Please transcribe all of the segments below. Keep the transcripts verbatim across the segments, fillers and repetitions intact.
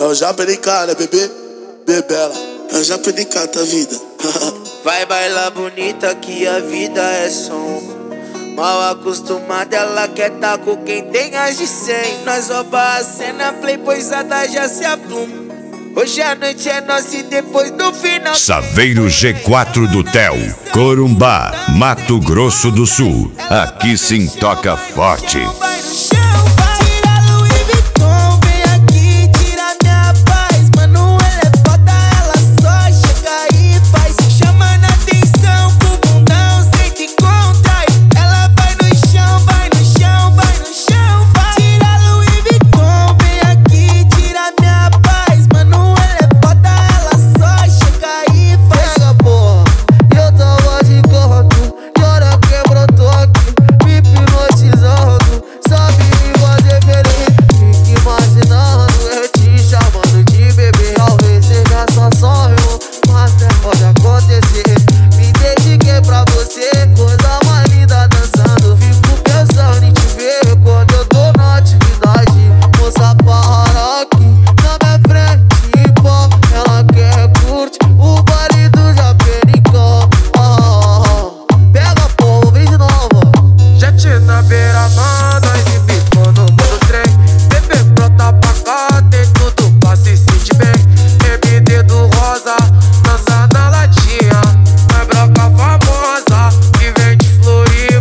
É o Japericá, né, bebê? Bebela. É o Japericá, tá vida. Vai bailar bonita que a vida é som. Mal acostumada, ela quer tá com quem tem as de cem. Nós rouba a cena, playboyzada já se apluma. Hoje a noite é nossa e depois do final. Saveiro G quatro do Tel, Corumbá, Mato Grosso do Sul. Aqui sim toca forte.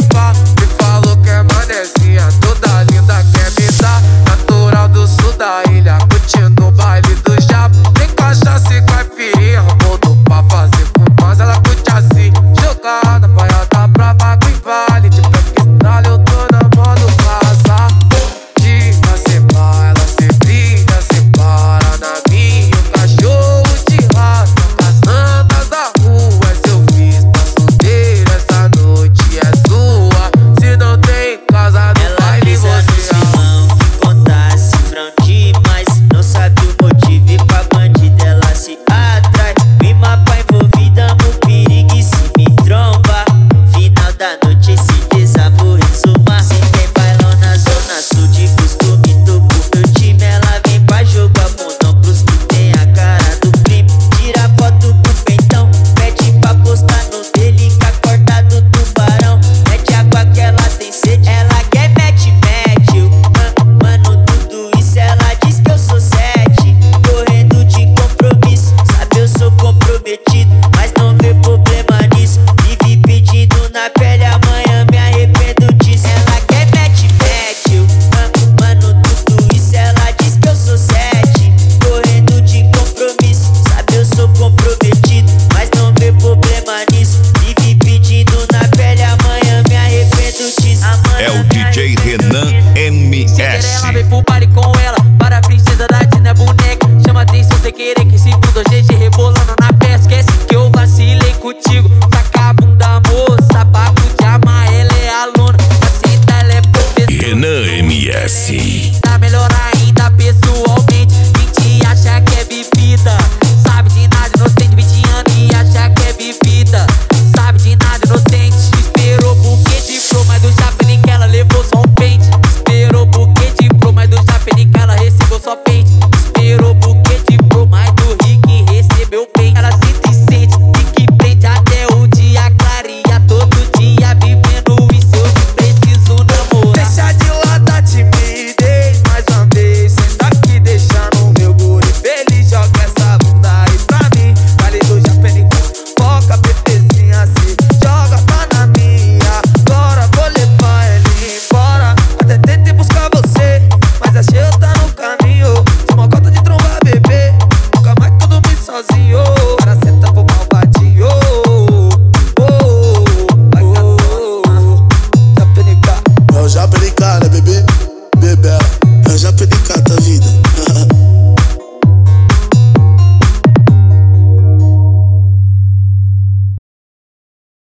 Toda linda quer me dar, natural do sul daí.